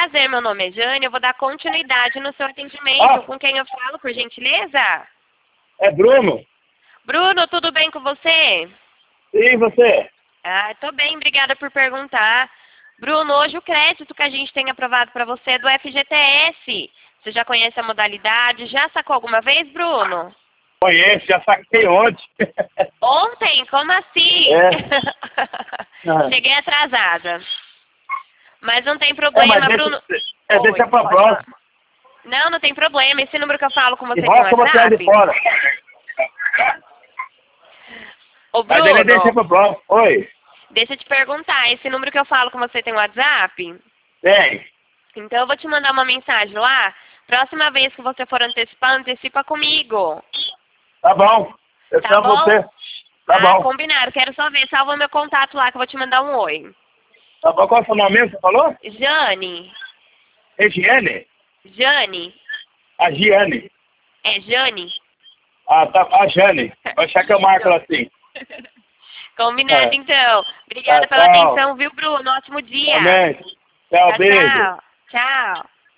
prazer, meu nome é Jane, eu vou dar continuidade no seu atendimento. Com quem eu falo, por gentileza? É Bruno. Bruno, tudo bem com você? E você? Ah, tô bem, obrigada por perguntar. Bruno, hoje o crédito que a gente tem aprovado para você é do FGTS. Você já conhece a modalidade? Já sacou alguma vez, Bruno? Conheço, já saquei ontem. Ontem? Como assim? É. Cheguei atrasada. Mas não tem problema, mas Bruno. deixa pra pode próxima. falar. Não, não tem problema. Esse número que eu falo com você E tem volta você WhatsApp? de fora. Ô, Mas ele deixa Bruno, pra próxima. Oi. deixa eu te perguntar. Esse número que eu falo com você tem WhatsApp? Tem. Então eu vou te mandar uma mensagem lá. Próxima vez que você for antecipar, antecipa comigo. Tá bom. Eu Tá chamo bom? você. Tá bom. Combinado. Quero só ver. Salva meu contato lá que eu vou te mandar um oi. Tá bom. Qual é o seu nome mesmo, você falou? Jane. Regiane? Jane. A Giane. É Jane? Ah, tá. A Jane. Vai achar que eu marco ela assim. Combinado, É. então. Obrigada pela Tchau. atenção, viu, Bruno? Ótimo dia. Amém. Tchau, beijo. Tchau. Tchau.